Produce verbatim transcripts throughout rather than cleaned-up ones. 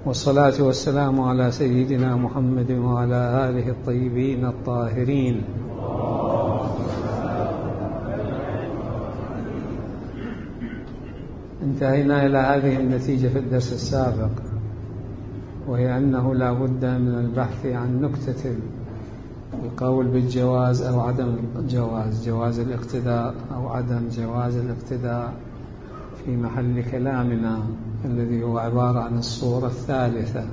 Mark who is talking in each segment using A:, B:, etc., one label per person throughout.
A: والصلاة والسلام على سيدنا محمد وعلى آله الطيبين الطاهرين. انتهينا إلى هذه النتيجة في الدرس السابق، وهي أنه لا بد من البحث عن نكتة القول بالجواز أو عدم الجواز، جواز الاقتداء أو عدم جواز الاقتداء، في محل كلامنا الذي هو عبارة عن الصورة الثالثة.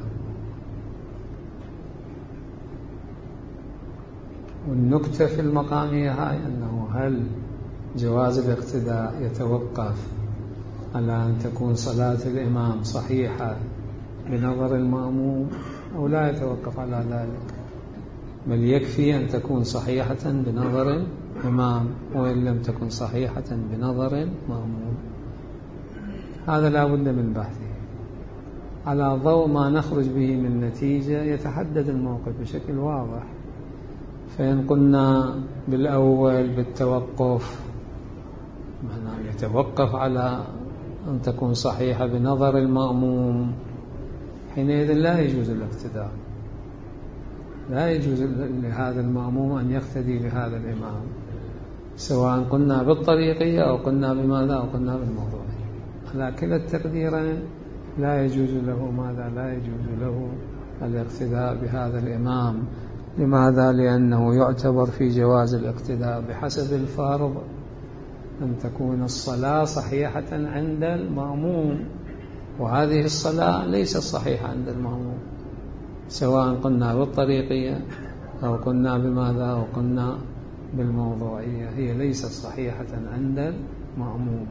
A: والنكتة في المقام هي هاي، أنه هل جواز الاقتداء يتوقف على أن تكون صلاة الإمام صحيحة بنظر المأموم أو لا يتوقف على ذلك، بل يكفي أن تكون صحيحة بنظر الإمام وإن لم تكن صحيحة بنظر المأموم. هذا لا بد من بحثه على ضوء ما نخرج به من نتيجة يتحدد الموقف بشكل واضح. فإن قلنا بالأول بالتوقف، معناه يتوقف على أن تكون صحيحة بنظر المأموم، حينئذ لا يجوز الاقتداء، لا يجوز لهذا المأموم أن يقتدي بهذا الإمام، سواء قلنا بالطريقية أو قلنا بماذا أو قلنا بالموضوعية. على كلا التقديرين لا يجوز له ماذا لا يجوز له الاقتداء بهذا الإمام. لماذا؟ لأنه يعتبر في جواز الاقتداء بحسب الفرض أن تكون الصلاة صحيحة عند المأموم، وهذه الصلاة ليست صحيحة عند المأموم، سواء قلنا بالطريقية أو قلنا بماذا أو قلنا بالموضوعية، هي ليست صحيحة عند المأموم.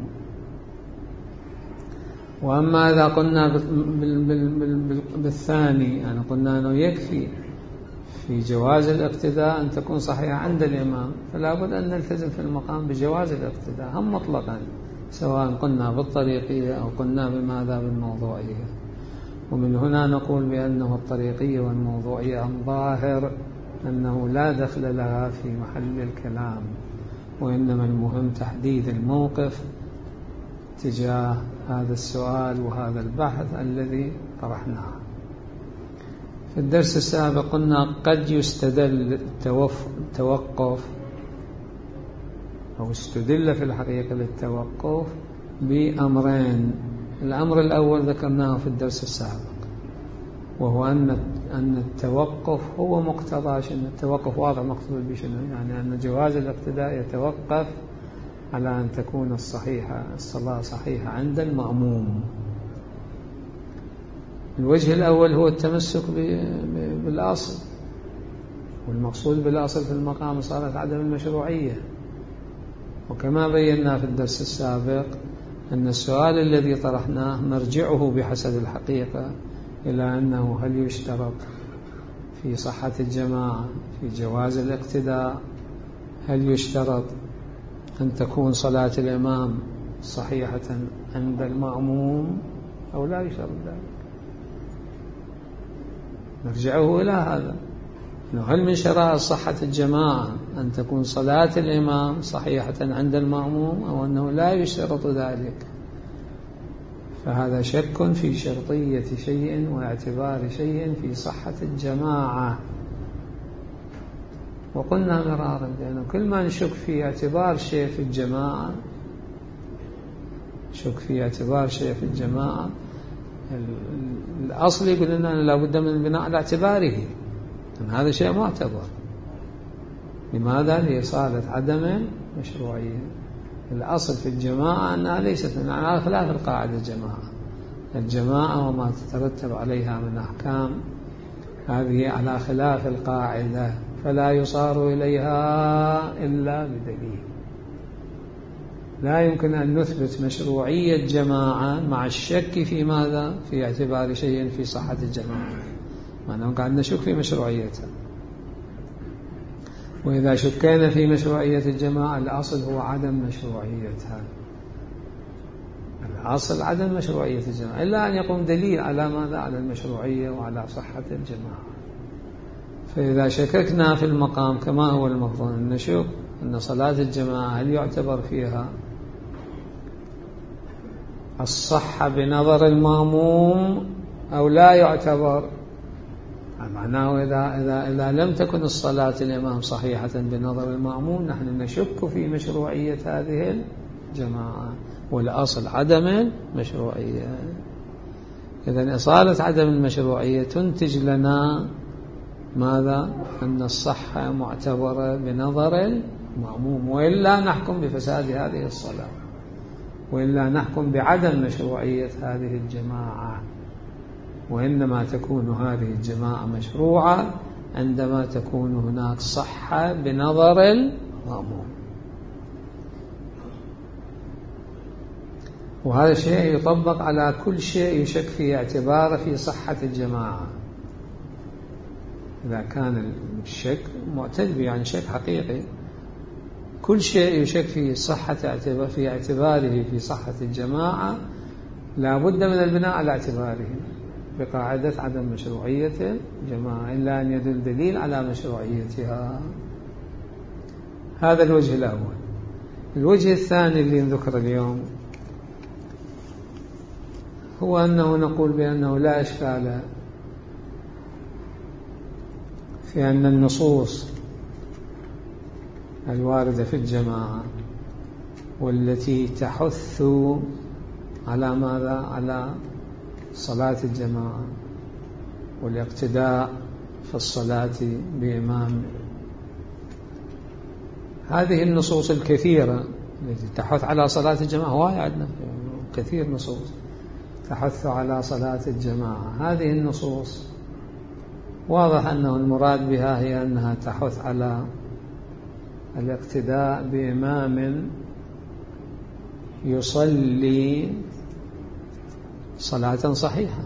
A: وأما إذا قلنا بالثاني، يعني قلنا أنه يكفي في جواز الاقتداء أن تكون صحيحة عند الإمام، فلا بد أن نلتزم في المقام بجواز الاقتداء هم مطلقا، سواء قلنا بالطريقية أو قلنا بماذا بالموضوعية. ومن هنا نقول بأنه الطريقية والموضوعية الظاهر أنه لا دخل لها في محل الكلام، وإنما المهم تحديد الموقف تجاه هذا السؤال وهذا البحث الذي طرحناه. في الدرس السابق قلنا قد يستدل التوقف أو استدل في الحقيقة للتوقف بأمرين. الأمر الأول ذكرناه في الدرس السابق، وهو أن أن التوقف هو مقتضى شنو؟ التوقف واضح مقصود بشنو؟ يعني أن جواز الاقتداء يتوقف على أن تكون الصحيحة الصلاة صحيحة عند المأموم. الوجه الأول هو التمسك بالأصل، والمقصود بالأصل في المقام صارت عدم المشروعية. وكما بينا في الدرس السابق أن السؤال الذي طرحناه مرجعه بحسب الحقيقة إلى أنه هل يشترط في صحة الجماعة في جواز الاقتداء، هل يشترط أن تكون صلاة الإمام صحيحة عند المأموم أو لا يشترط ذلك. نرجعه إلى هذا، هل من شرائط صحة الجماعة أن تكون صلاة الإمام صحيحة عند المأموم أو أنه لا يشترط ذلك؟ فهذا شك في شرطية شيء واعتبار شيء في صحة الجماعة. وقلنا مرارا بأنه كل ما نشك في اعتبار شيء في الجماعة، شك في اعتبار شيء في الجماعة، الأصل يقول لنا لابد من البناء على اعتباره، أن هذا شيء معتبر. لماذا؟ لإصالة عدم مشروعية. الأصل في الجماعة أنها ليست من على خلاف القاعدة. الجماعة الجماعة وما تترتب عليها من أحكام هذه على خلاف القاعدة، فلا يصار إليها إلا بدليل. لا يمكن أن نثبت مشروعية جماعة مع الشك في ماذا؟ في اعتبار شيء في صحة الجماعة، معناه قاعد نشك في مشروعيتها. وإذا شكينا في مشروعية الجماعة الأصل هو عدم مشروعيتها، الأصل عدم مشروعية الجماعة، إلا أن يقوم دليل على ماذا؟ على المشروعية وعلى صحة الجماعة. فإذا شككنا في المقام كما هو المفروض أن نشك أن صلاة الجماعة هل يعتبر فيها الصحة بنظر المأموم أو لا يعتبر، معناه إذا, إذا, إذا لم تكن الصلاة الإمام صحيحة بنظر المأموم نحن نشك في مشروعية هذه الجماعة، والأصل عدم المشروعية. إذن إصالة عدم المشروعية تنتج لنا ماذا؟ أن الصحة معتبرة بنظر المأموم، وإلا نحكم بفساد هذه الصلاة، وإلا نحكم بعدم مشروعية هذه الجماعة. وإنما تكون هذه الجماعة مشروعة عندما تكون هناك صحة بنظر المأموم. وهذا الشيء يطبق على كل شيء يشك في اعتباره في صحة الجماعة. إذا كان الشك معتد به، يعني شك حقيقي، كل شيء يشك في صحة اعتبار في اعتباره في صحة الجماعة لا بد من البناء على اعتباره بقاعدة عدم مشروعية الجماعة إلا أن يدل دليل على مشروعيتها. هذا الوجه الأول. الوجه الثاني اللي نذكر اليوم هو أنه نقول بأنه لا إشكال في أن النصوص الواردة في الجماعة والتي تحث على ماذا؟ على صلاة الجماعة والاقتداء في الصلاة بإمام، هذه النصوص الكثيرة التي تحث على صلاة الجماعة، هواي عندنا كثير نصوص تحث على صلاة الجماعة. هذه النصوص واضح أنه المراد بها هي أنها تحث على الاقتداء بإمام يصلي صلاة صحيحة.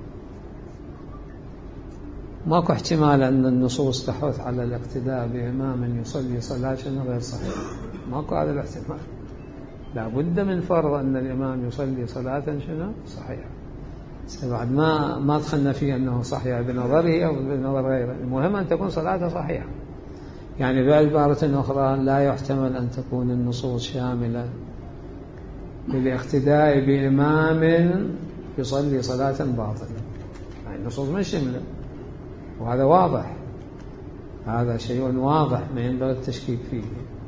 A: ماكو احتمال أن النصوص تحث على الاقتداء بإمام يصلي صلاة غير صحيحة، ماكو هذا الاحتمال. لا بد من فرض أن الإمام يصلي صلاة شنو صحيحة. بعد ما ما دخلنا فيه أنه صحيح بنظره أو بنظر غيره، المهم أن تكون صلاة صحيحة. يعني بعبارة أخرى لا يحتمل أن تكون النصوص شاملة للاقتداء بإمام يصلي صلاة باطلة، يعني النصوص مش شاملة، وهذا واضح، هذا شيء واضح ما ينبغي التشكيك فيه.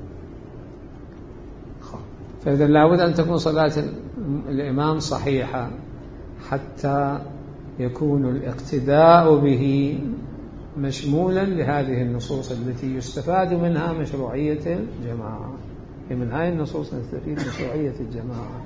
A: فإذا لابد أن تكون صلاة الإمام صحيحة حتى يكون الاقتداء به مشمولا لهذه النصوص التي يستفاد منها مشروعية الجماعة. من هذه النصوص نستفيد مشروعية الجماعة.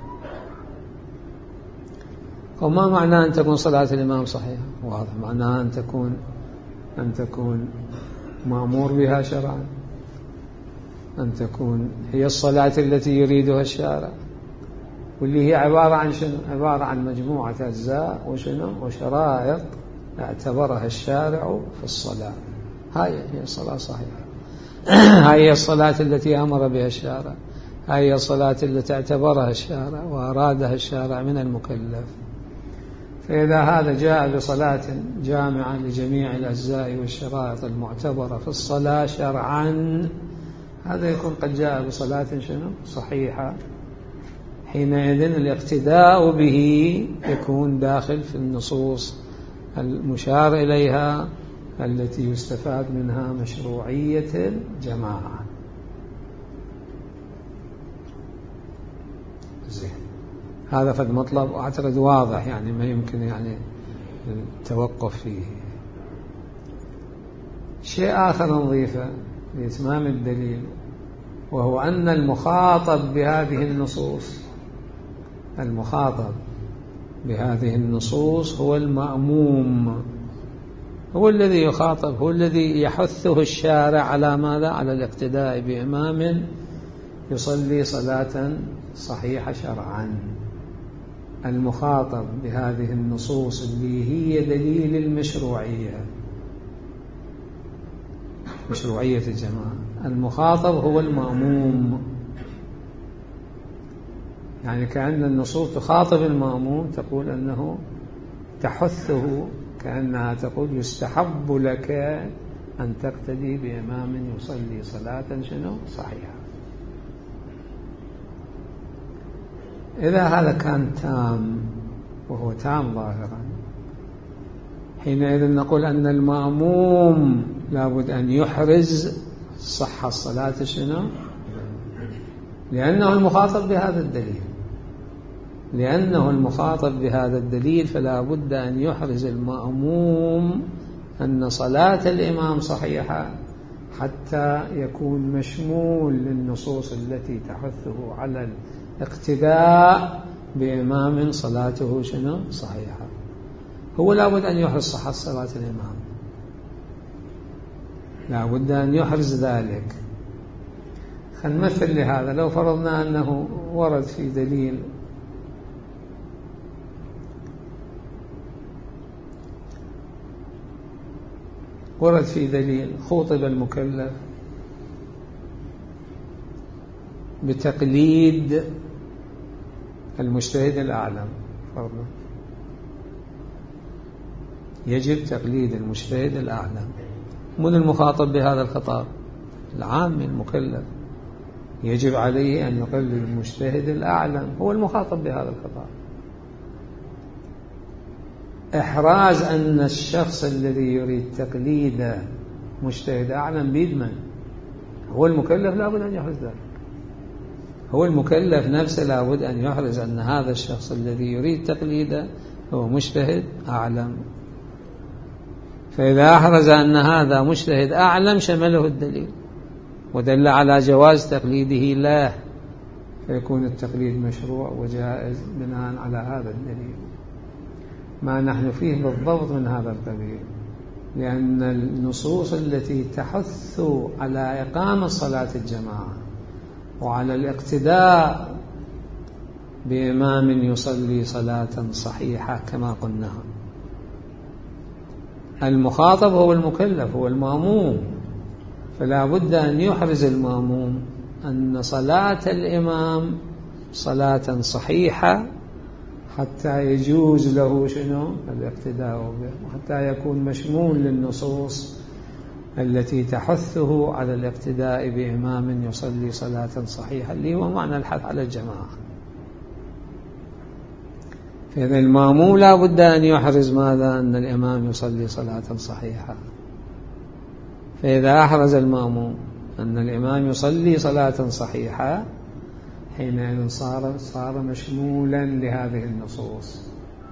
A: وما معنى أن تكون صلاة الإمام صحيحة؟ واضح معناها أن تكون أن تكون مأمور بها شرعا، أن تكون هي الصلاة التي يريدها الشارع، واللي هي عبارة عن شنو؟ عبارة عن مجموعة أجزاء وشنو؟ وشرائط اعتبرها الشارع في الصلاة. هاي هي الصلاة صحيحة. هاي هي الصلاة التي أمر بها الشارع، هاي هي الصلاة التي اعتبرها الشارع وأرادها الشارع من المكلف. فإذا هذا جاء بصلاة جامعة لجميع الأجزاء والشرائط المعتبرة في الصلاة شرعا، هذا يكون قد جاء بصلاة شنو؟ صحيحة. حينئذ الاقتداء به يكون داخل في النصوص المشار إليها التي يستفاد منها مشروعية الجماعة. زين، هذا فد مطلب أعتقد واضح، يعني ما يمكن يعني التوقف فيه. شيء آخر نضيفه لإتمام الدليل، وهو أن المخاطب بهذه النصوص المخاطب بهذه النصوص هو المأموم، هو الذي يخاطب، هو الذي يحثه الشارع على ماذا؟ على الاقتداء بإمام يصلي صلاة صحيحة شرعا. المخاطب بهذه النصوص اللي هي دليل المشروعية، مشروعية الجماعة، المخاطب هو المأموم. يعني كأن النصوص تخاطب المأموم، تقول أنه تحثه، كأنها تقول يستحب لك أن تقتدي بإمام يصلي صلاة شنو صحيحة. إذا هذا كان تام، وهو تام ظاهرا، حينئذ نقول أن المأموم لابد أن يحرز صحة الصلاة شنو؟ لأنه المخاطب بهذا الدليل لأنه المخاطب بهذا الدليل فلا بد أن يحرز المأموم أن صلاة الإمام صحيحة حتى يكون مشمول للنصوص التي تحثه على الاقتداء بإمام صلاته شنو؟ صحيحة. هو لا بد أن يحرز صحة صلاة الإمام، لا بد أن يحرز ذلك. خنمثل لهذا، لو فرضنا أنه ورد في دليل ورد في دليل خوطب المكلف بتقليد المجتهد الأعلم، فرضنا يجب تقليد المجتهد الأعلم. من المخاطب بهذا الخطاب؟ العام المكلف، يجب عليه أن يقلد المجتهد الأعلم، هو المخاطب بهذا الخطاب. إحراز أن الشخص الذي يريد تقليد مجتهد أعلم بيد من؟ هو المكلف، لا بد أن يحرز ذلك. هو المكلف نفسه لا بد أن يحرز أن هذا الشخص الذي يريد تقليده هو مجتهد أعلم. فإذا أحرز أن هذا مجتهد أعلم شمله الدليل ودل على جواز تقليده له، فيكون التقليد مشروع وجائز بناء على هذا الدليل. ما نحن فيه بالضبط من هذا القبيل، لأن النصوص التي تحث على إقامة صلاة الجماعة وعلى الاقتداء بإمام يصلي صلاة صحيحة كما قلنا، المخاطب هو المكلف، هو المأموم، فلا بد أن يحرز المأموم أن صلاة الإمام صلاة صحيحة حتى يجوز له شنو؟ الاقتداء به، وحتى يكون مشمول للنصوص التي تحثه على الاقتداء بإمام يصلي صلاة صحيحة، اللي هو معنى الحث على الجماعة. فإذا المأموم لا بد أن يحرز ماذا؟ أن الإمام يصلي صلاة صحيحة. فإذا أحرز المأموم أن الإمام يصلي صلاة صحيحة حينئذ صار صار مشمولا لهذه النصوص،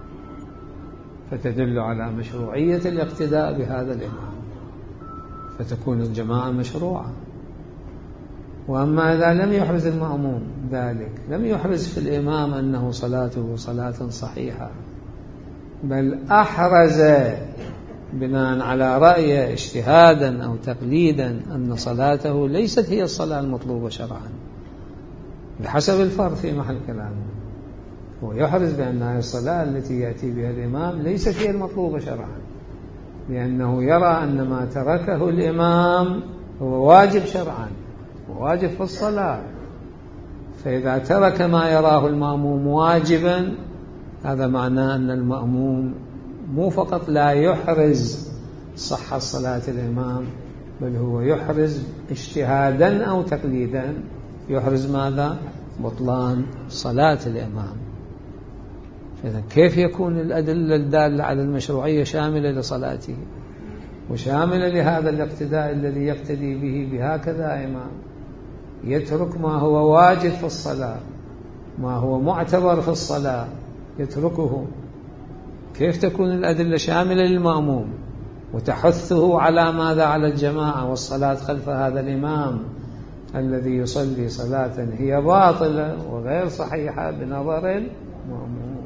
A: فتدل على مشروعية الاقتداء بهذا الإمام، فتكون الجماعة مشروعة. وأما إذا لم يحرز المأموم ذلك، لم يحرز في الإمام أنه صلاته صلاة صحيحة، بل أحرز بناء على رأيه اجتهادا أو تقليدا أن صلاته ليست هي الصلاة المطلوبة شرعا بحسب الفرض في محل كلامه، هو يحرز بأن هذه الصلاة التي يأتي بها الإمام ليست هي المطلوبة شرعا، لأنه يرى أن ما تركه الإمام هو واجب شرعا وواجب في الصلاة. فإذا ترك ما يراه المأموم واجبا، هذا معناه أن المأموم مو فقط لا يحرز صحة صلاة الإمام، بل هو يحرز اجتهادا أو تقليدا، يحرز ماذا؟ بطلان صلاة الإمام. فإذا كيف يكون الأدلة الدالة على المشروعية شاملة لصلاته وشاملة لهذا الاقتداء الذي يقتدي به بهكذا إمام، يترك ما هو واجب في الصلاة، ما هو معتبر في الصلاة يتركه؟ كيف تكون الأدلة شاملة للمأموم وتحثه على ماذا؟ على الجماعة والصلاة خلف هذا الإمام الذي يصلي صلاة هي باطلة وغير صحيحة بنظر المأموم.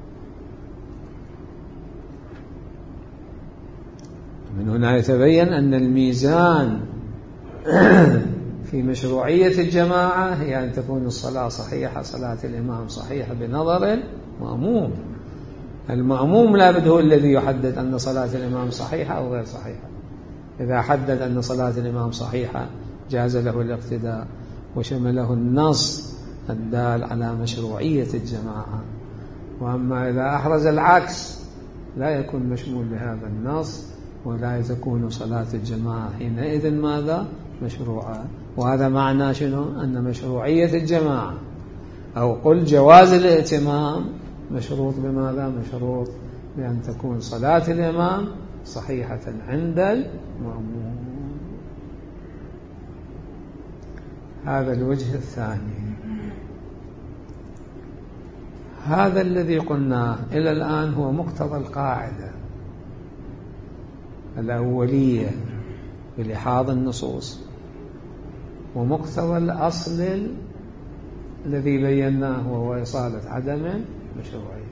A: من هنا يتبين أن الميزان في مشروعية الجماعة هي أن تكون الصلاة صحيحة، صلاة الإمام صحيحة بنظر المأموم. المأموم لا بد هو الذي يحدد أن صلاة الإمام صحيحة أو غير صحيحة. إذا حدد أن صلاة الإمام صحيحة جاز له الاقتداء وشمله النص الدال على مشروعية الجماعة. وأما إذا أحرز العكس لا يكون مشمول بهذا النص ولا تكون صلاة الجماعة حينئذ ماذا؟ مشروعة. وهذا معنى شنو؟ أن مشروعية الجماعة أو قل جواز الائتمام مشروط بماذا؟ مشروط بأن تكون صلاة الإمام صحيحة عند المأموم. هذا الوجه الثاني. هذا الذي قلناه إلى الآن هو مقتضى القاعدة الأولية بلحاظ النصوص، ومقتضى الأصل الذي بيناه وهو إصالة عدم المشروعية.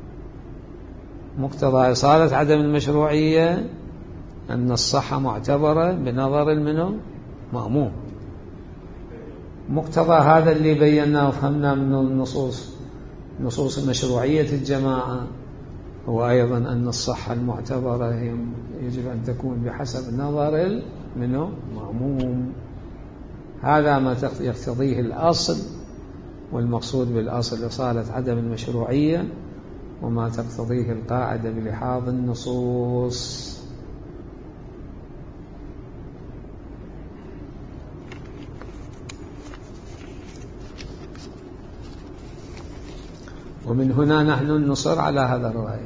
A: مقتضى إصالة عدم المشروعية أن الصحة معتبرة بنظر المنو مأموم. مقتضى هذا اللي بيناه وفهمنا من النصوص نصوص مشروعية الجماعة هو أيضا أن الصحة المعتبرة يجب أن تكون بحسب نظر منو مأموم. هذا ما يقتضيه الأصل، والمقصود بالأصل إصالة عدم المشروعية، وما تقتضيه القاعدة بلحاظ النصوص. ومن هنا نحن نصر على هذا الرأي،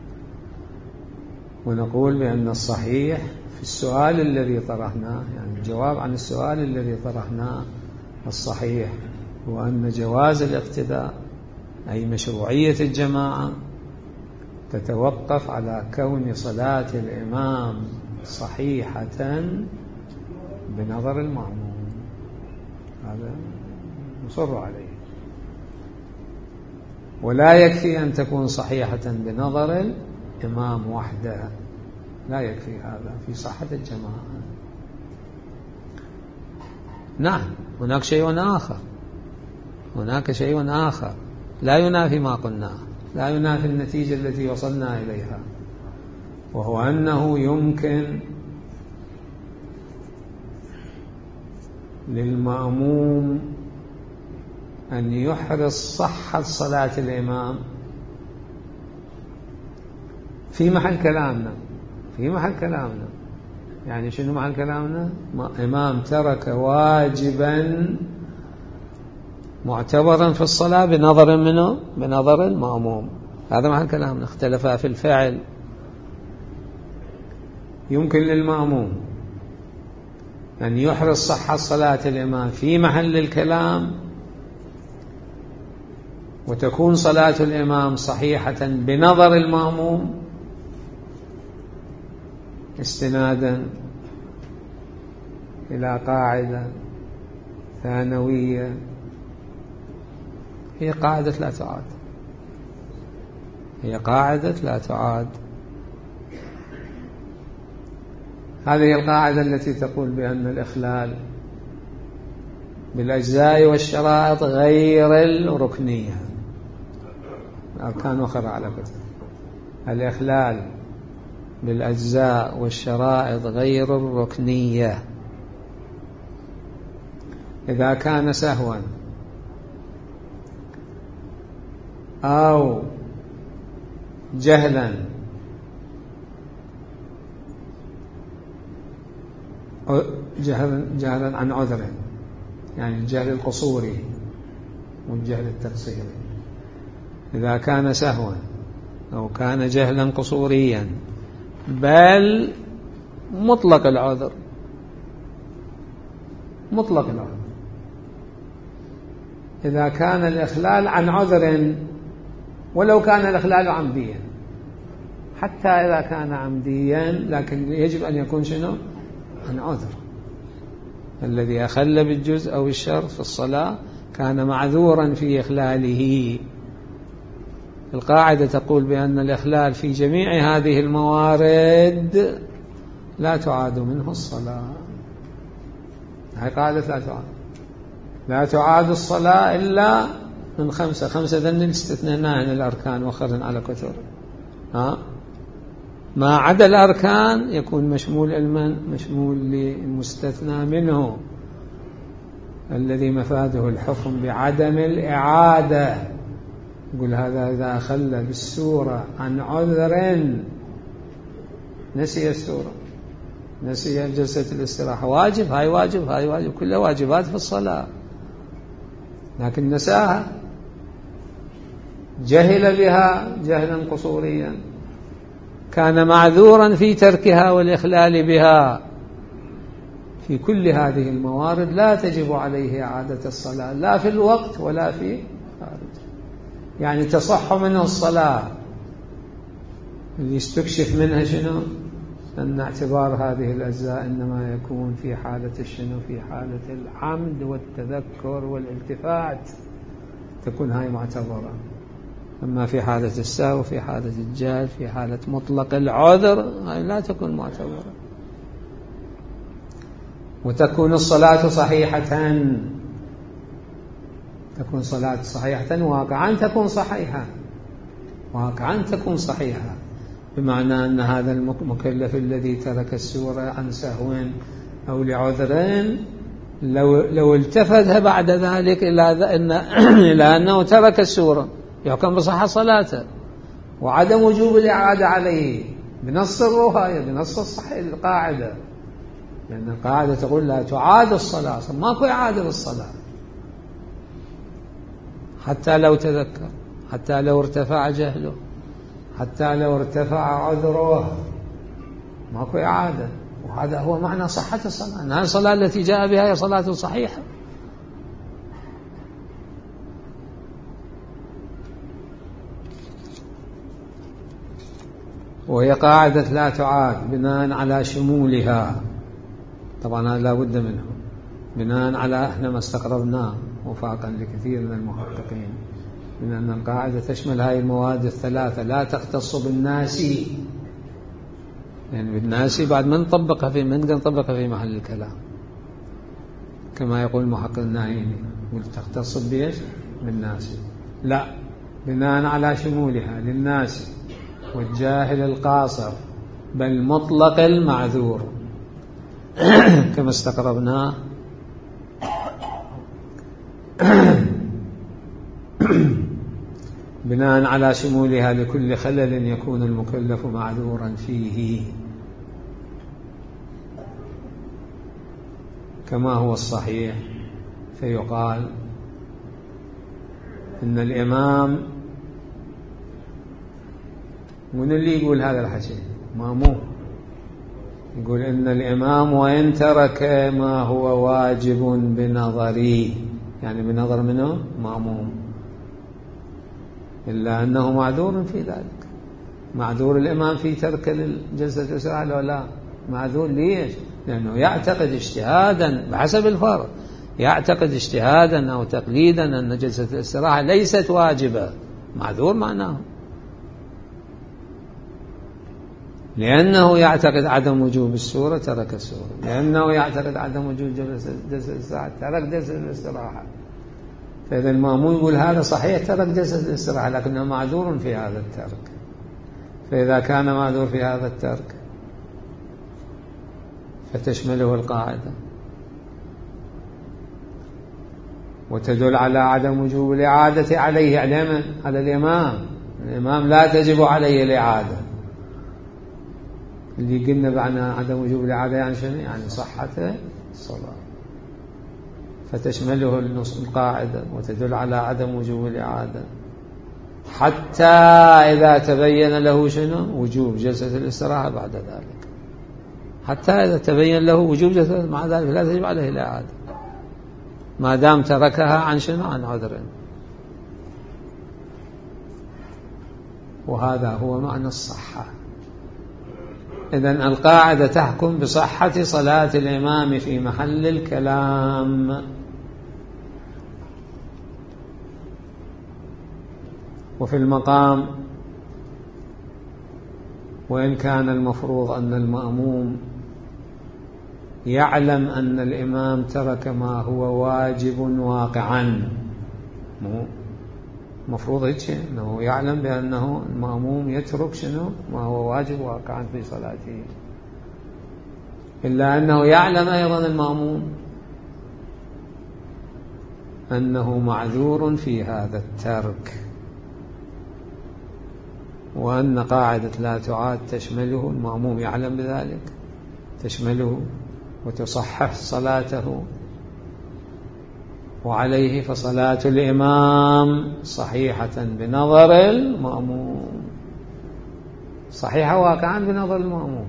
A: ونقول بأن الصحيح في السؤال الذي طرحناه، يعني الجواب عن السؤال الذي طرحناه، الصحيح هو أن جواز الاقتداء أي مشروعية الجماعة تتوقف على كون صلاة الإمام صحيحة بنظر المأموم. هذا نصر عليه. ولا يكفي أن تكون صحيحة بنظر الإمام وحده، لا يكفي هذا في صحة الجماعة. نعم، هناك شيء آخر، هناك شيء آخر لا ينافي ما قلناه، لا ينافي النتيجة التي وصلنا إليها، وهو أنه يمكن للمأموم أن يحرص صحة صلاة الإمام في محل كلامنا في محل كلامنا يعني شنو محل كلامنا؟ إمام ترك واجبا معتبرا في الصلاة بنظر منه بنظر المأموم، هذا محل كلامنا. اختلفا في الفعل. يمكن للمأموم أن يحرص صحة صلاة الإمام في محل الكلام، وتكون صلاة الإمام صحيحة بنظر المأموم استنادا إلى قاعدة ثانوية هي قاعدة لا تعاد هي قاعدة لا تعاد هذه القاعدة التي تقول بأن الإخلال بالأجزاء والشرائط غير الركنية، أركان أخرى على كتب، الإخلال بالأجزاء والشرائط غير الركنية إذا كان سهوا أو جهلا جهلا, جهلا عن عذر، يعني الجهل القصوري والجهل التقصيري. إذا كان سهوا أو كان جهلا قصوريا بل مطلق العذر مطلق العذر إذا كان الإخلال عن عذر ولو كان الإخلال عمديا، حتى إذا كان عمديا لكن يجب أن يكون شنو؟ عن عذر. الذي أخل بالجزء أو الشرط في الصلاة كان معذورا في إخلاله. القاعدة تقول بأن الإخلال في جميع هذه الموارد لا تعاد منه الصلاة. هذه قاعدة لا تعاد لا تعاد الصلاة إلا من خمسة خمسة ذن استثناء عن الأركان وخرا على كثر. ها ما عدا الأركان يكون مشمول المن مشمول للمستثنى منه الذي مفاده الحكم بعدم الإعادة. يقول هذا إذا أخل بالسورة عن عذر، نسي السورة، نسي جلسة الاستراحة، واجب هاي واجب هاي واجب كلها واجبات في الصلاة، لكن نساها، جهل بها جهلا قصوريا كان معذورا في تركها والإخلال بها. في كل هذه الموارد لا تجب عليه إعادة الصلاة، لا في الوقت ولا في خارج، يعني تصح منه الصلاة. اللي يستكشف منها شنو؟ أن اعتبار هذه الأجزاء إنما يكون في حالة الشنو؟ في حالة العمد والتذكر والالتفات، تكون هاي معتبرة. أما في حالة السهو، في حالة الجهل، في حالة مطلق العذر، هاي لا تكون معتبرة. وتكون الصلاة صحيحة، تكون صلاة صحيحة واقعا، تكون صحيحة واقعا، تكون صحيحة، بمعنى أن هذا المكلف الذي ترك السورة عن سهو أو لعذرين لو, لو التفت بعد ذلك إلى, إن إلى أنه ترك السورة يحكم بصحة صلاته وعدم وجوب الإعادة عليه بنص الرواية، بنص الصحيح القاعدة، لأن القاعدة تقول لا تعاد الصلاة، ماكو إعادة بالصلاة حتى لو تذكر، حتى لو ارتفع جهله، حتى لو ارتفع عذره، ماكو إعادة. وهذا هو معنى صحة الصلاة، أن هذه الصلاة التي جاء بها هي صلاة صحيحة. وهي قاعدة لا تعاد بناء على شمولها، طبعا هذا لا بد منه، بناء على احنا ما استقربناه وفاقا لكثير من المحققين من أن القاعدة تشمل هذه المواد الثلاثة، لا تختص بالناس، يعني بالناس بعد من نطبقها في من نطبقها في محل الكلام كما يقول المحقق الناهيني، يقول تختص بإيش؟ بالناس، لا، بناء على شمولها للناس والجاهل القاصر بل مطلق المعذور كما استقربناه بناء على شمولها لكل خلل يكون المكلف معذورا فيه، كما هو الصحيح. فيقال إن الإمام، من اللي يقول هذا الحكي؟ مامون يقول إن الإمام وإن ترك ما هو واجب بنظري، يعني بنظر منه مامون، إلا أنه معذور في ذلك. معذور الإمام في ترك الجلسة الاستراحة ولا لا؟ معذور ليش؟ لأنه يعتقد اجتهادا بحسب الفرق، يعتقد اجتهادا أو تقليدا أن جلسة الاستراحة ليست واجبة، معذور معناه، لأنه يعتقد عدم وجوب السورة ترك السورة، لأنه يعتقد عدم وجوب جلسة الاستراحة ترك جلسة الاستراحة. فإذا المأمون يقول هذا صحيح ترك جلسة الاستراحة لكنه معذور في هذا الترك. فإذا كان معذور في هذا الترك فتشمله القاعدة وتدل على عدم وجوب الإعادة عليه، على الإمام. الإمام لا تجب عليه الإعادة. اللي قلنا بعنى عدم وجوب الإعادة يعني شنو؟ يعني صحة الصلاة، فتشمله القاعدة وتدل على عدم وجوب الإعادة حتى إذا تبين له شنو؟ وجوب جلسة الاستراحة بعد ذلك، حتى إذا تبين له وجوب جلسة، مع ذلك لا تجب عليه الإعادة ما دام تركها عن شنو؟ عن عذر. وهذا هو معنى الصحة. إذن القاعدة تحكم بصحة صلاة الإمام في محل الكلام. وفي المقام وإن كان المفروض أن المأموم يعلم أن الإمام ترك ما هو واجب واقعا، مفروض هيك أنه يعلم بأنه المأموم يترك شنو؟ ما هو واجب واقعا في صلاته، إلا أنه يعلم أيضا المأموم أنه معذور في هذا الترك، وأن قاعدة لا تعاد تشمله، المأموم يعلم بذلك، تشمله وتصحح صلاته، وعليه فصلاة الإمام صحيحة بنظر المأموم، صحيحة واقعا بنظر المأموم،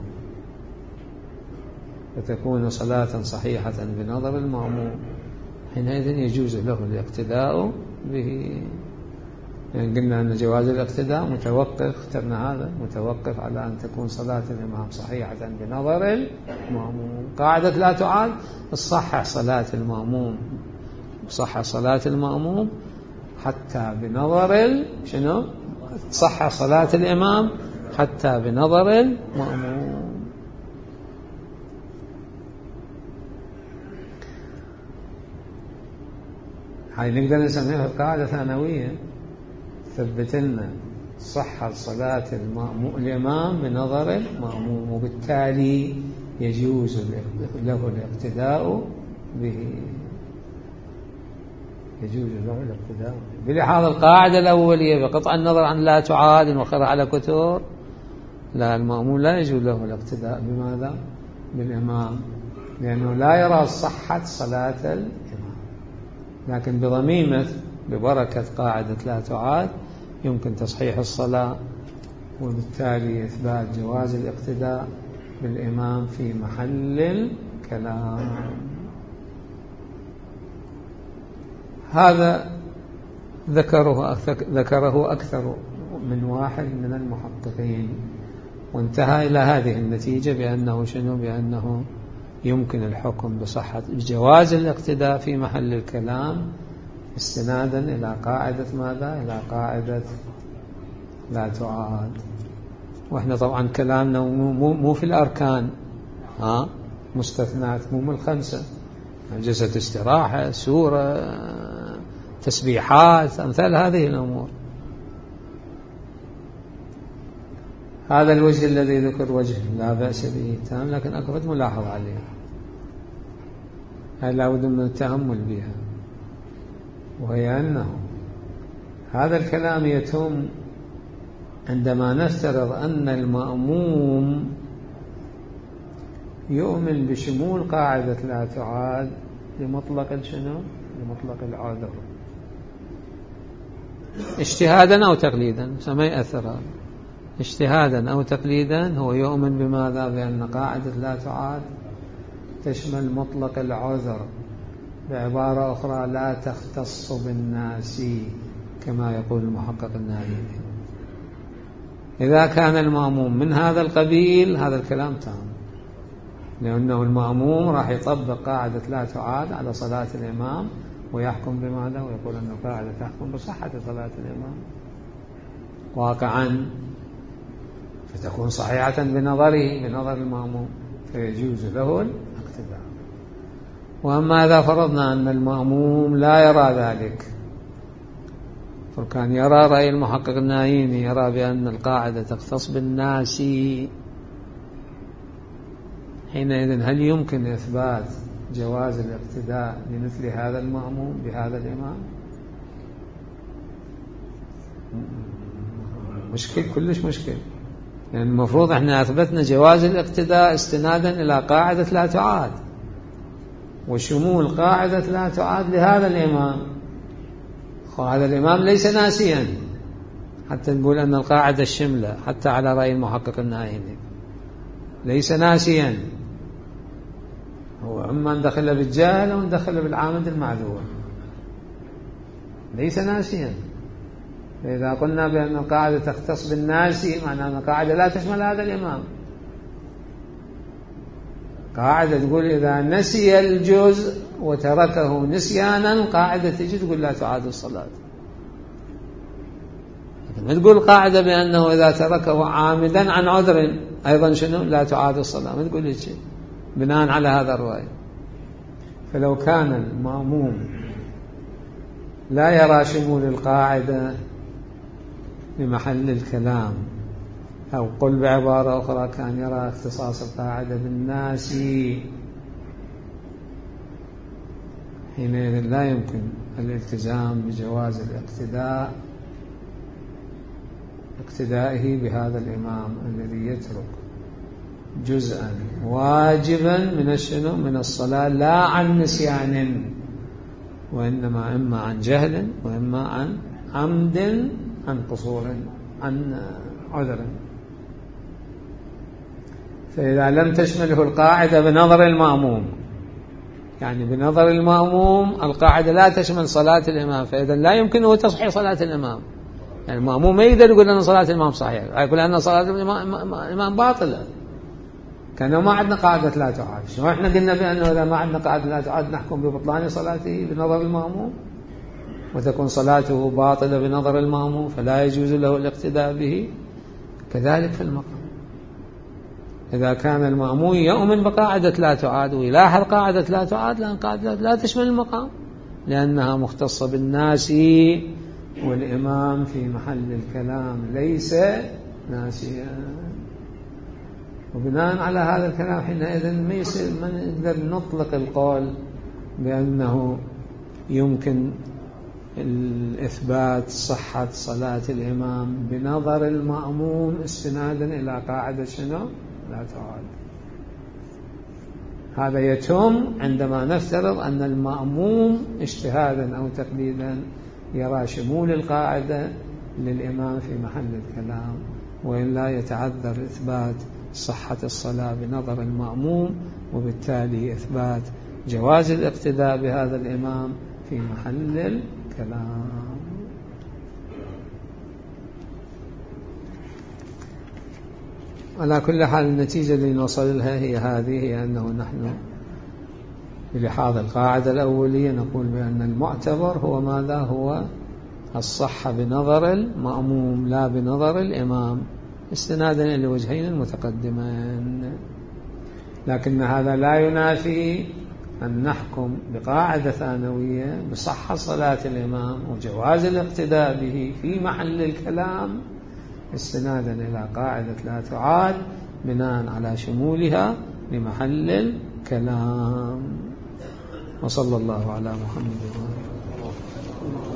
A: فتكون صلاة صحيحة بنظر المأموم، حينئذ يجوز له الاقتداء به. يعني قلنا أن جواز الاقتداء متوقف، اخترنا هذا متوقف على أن تكون صلاة الإمام صحيحة بنظر المأموم. قاعدة لا تعاد، تصحح صلاة المأموم، صحح صلاة المأموم حتى بنظر شنو؟ تصحح صلاة الإمام حتى بنظر المأموم. هاي نقدر نسميها قاعدة ثانوية ثبت لنا صحة صلاة الإمام بنظر المأموم، وبالتالي يجوز له الاقتداء به، يجوز له الاقتداء بلحاظ القاعدة الأولية بقطع النظر عن لا تعاد وخرع على كتور. لا، المأموم لا يجوز له الاقتداء بماذا؟ بالإمام، لأنه لا يرى صحة صلاة الإمام. لكن بضميمة ببركة قاعدة لا تعاد يمكن تصحيح الصلاة، وبالتالي إثبات جواز الاقتداء بالإمام في محل الكلام. هذا ذكره ذكره أكثر من واحد من المحققين، وانتهى إلى هذه النتيجة بأنه شنو؟ بأنه يمكن الحكم بصحة بجواز الاقتداء في محل الكلام استنادا إلى قاعدة ماذا؟ إلى قاعدة لا تعاد. وإحنا طبعا كلامنا مو, مو في الأركان، ها مستثنات مو من الخمسة، جلسة استراحة، سورة، تسبيحات، أمثال هذه الأمور. هذا الوجه الذي ذكر وجه لا بأس به تام، لكن أكبر ملاحظة عليها، هذا لا بد من التأمل بها، وهي أنه هذا الكلام يتم عندما نفترض أن المأموم يؤمن بشمول قاعدة لا تعاد لمطلق شنو؟ لمطلق العذر، اجتهادا أو تقليدا، فما يأثر اجتهادا أو تقليدا. هو يؤمن بماذا؟ بأن قاعدة لا تعاد تشمل مطلق العذر، بعبارة أخرى لا تختص بالناس كما يقول المحقق الناريني. إذا كان المأموم من هذا القبيل هذا الكلام تام، لأنه المأموم راح يطبق قاعدة لا تعاد على صلاة الإمام ويحكم بماذا؟ ويقول أن القاعدة تحكم بصحة صلاة الإمام واقعا، فتكون صحيحة بنظره بنظر المأموم، فيجوز له الاقتداء. وأما إذا فرضنا أن المأموم لا يرى ذلك، فكان يرى رأي المحقق النايمي، يرى بأن القاعدة تختص بالناس، حينئذ هل يمكن إثبات جواز الاقتداء لمثل هذا المأموم بهذا الإمام؟ مشكل، كلش مشكل. يعني المفروض احنا أثبتنا جواز الاقتداء استنادا إلى قاعدة لا تعاد وشمول قاعدة لا تعاد لهذا الإمام. هذا الإمام ليس ناسيا حتى نقول أن القاعدة الشملة، حتى على رأي المحقق الناهيني ليس ناسيا، هو أما ندخل بالجاهل أو ندخل بالعامد المعذور، ليس ناسيا. فإذا قلنا بأن القاعدة تختص بالناس معناه أن القاعدة لا تشمل هذا الإمام. قاعدة تقول إذا نسي الجزء وتركه نسيانا، قاعدة تجي تقول لا تعاد الصلاة. لكن ما تقول قاعدة بأنه إذا تركه عامدا عن عذر أيضا شنو؟ لا تعاد الصلاة، ما تقول شيء بناء على هذا الرأي. فلو كان المأموم لا يرى شمول القاعدة بمحل الكلام، أو قل بعبارة أخرى كان يرى اختصاص القاعدة بالناس، حينئذ لا يمكن الالتزام بجواز الاقتداء اقتدائه بهذا الإمام الذي يترك جزءا واجبا من الشنو؟ من الصلاة، لا عن نسيان، وإنما إما عن جهل وإما عن عمد، عن قصور، عن عذر. فإذا لم تشمله القاعدة بنظر المأموم، يعني بنظر المأموم القاعدة لا تشمل صلاة الإمام، فإذا لا يمكنه تصحيح صلاة الإمام. يعني المأموم ما يقدر يقول أن صلاة الإمام صحيحة، يقول أن صلاة الإمام باطلة، كأنه ما عندنا قاعدة لا تعاد. شو إحنا قلنا بأنه إذا ما عندنا قاعدة لا تعاد نحكم ببطلان صلاته بنظر المأموم، وتكون صلاته باطلة بنظر المأموم فلا يجوز له الاقتداء به. كذلك في المقام، إذا كان المأموم يؤمن بقاعدة لا تعاد ويلاحظ قاعدة لا تعاد، لأن قاعدة لا تشمل المقام لأنها مختصة بالناس، والإمام في محل الكلام ليس ناسيا. وبناء على هذا الكلام حينئذ ما يصير ما نقدر نطلق القول بأنه يمكن الإثبات صحة صلاة الإمام بنظر المأموم استنادا إلى قاعدة شنو؟ لا تعاد. هذا يتم عندما نفترض أن المأموم اجتهادا أو تقليدا يرى شمول القاعدة للإمام في محل الكلام، وإلا يتعذر إثبات صحة الصلاة بنظر المأموم، وبالتالي إثبات جواز الاقتداء بهذا الإمام في محل الكلام. على كل حال النتيجة اللي نوصل لها هي هذه، هي أنه نحن بلحاظ القاعدة الأولية نقول بأن المعتبر هو ماذا؟ هو الصحة بنظر المأموم لا بنظر الإمام، استنادا إلى وجهين المتقدمين. لكن هذا لا ينافي أن نحكم بقاعدة ثانوية بصحة صلاة الإمام وجواز الاقتداء به في محل الكلام استنادا إلى قاعدة لا تعاد بناء على شمولها لمحل الكلام. وصلى الله على محمد وعلى آله وصحبه.